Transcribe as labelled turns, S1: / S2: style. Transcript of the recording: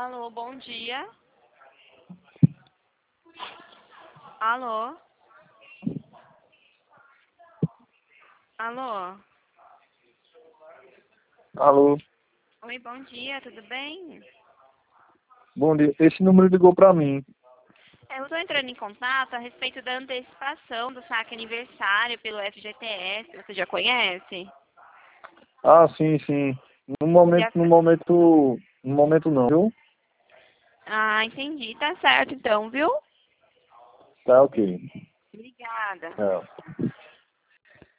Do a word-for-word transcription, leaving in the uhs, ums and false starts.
S1: Alô, bom dia. Alô? Alô?
S2: Alô,
S1: Oi, bom dia, tudo bem?
S2: bom dia. Esse número ligou pra mim.
S1: É, eu estou entrando em contato a respeito da antecipação do saque aniversário pelo F G T S. Você já conhece?
S2: Ah, sim, sim. No momento,
S1: Já...
S2: no momento, no momento não, viu?
S1: Ah, entendi. Tá certo então, viu?
S2: Tá ok.
S1: Obrigada.
S2: É.